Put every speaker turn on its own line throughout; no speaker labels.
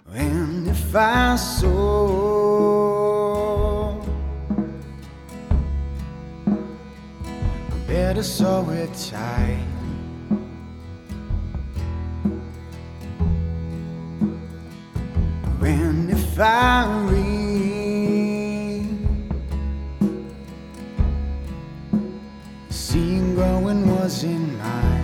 And if I sow, I better sow it tight. And if I reap, seeing growing wasn't mine.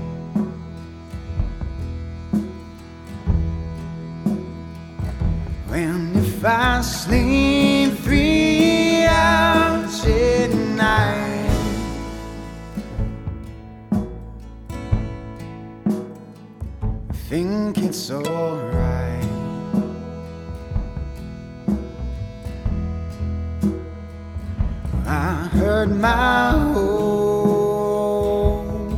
And if I sleep 3 hours at night, I think it's alright. I heard my hope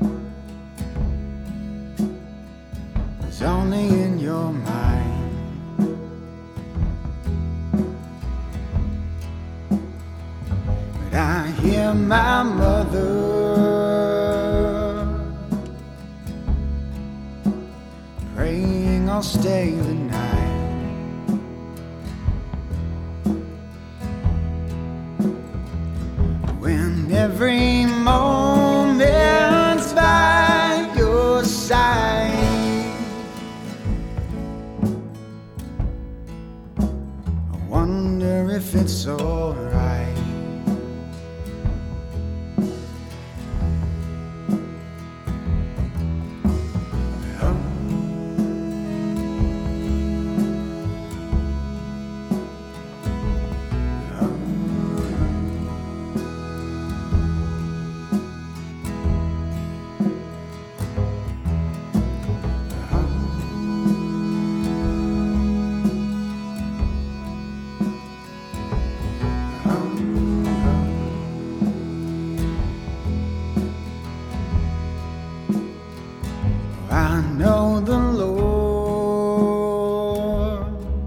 is only in your mind. But I hear my mother praying I'll stay the night. When every moment's by your side, I wonder if it's alright. I know the Lord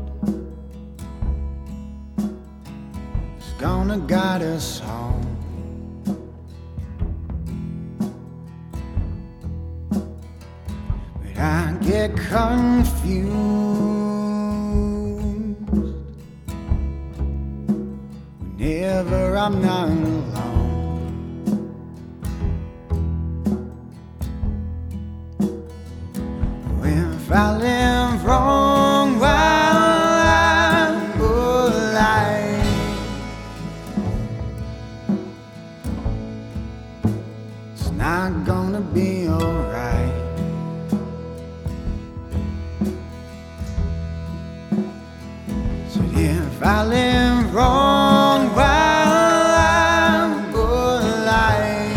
is gonna guide us home. But I get confused whenever I'm not alone. If I live wrong while I'm alive, it's not gonna be alright. So if I live wrong while I'm alive,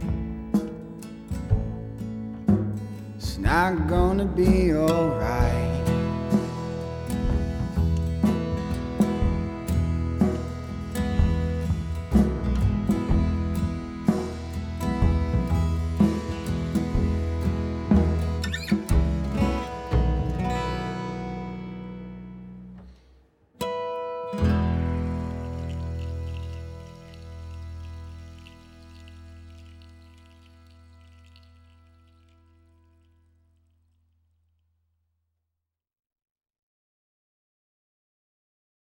it's not gonna be alright.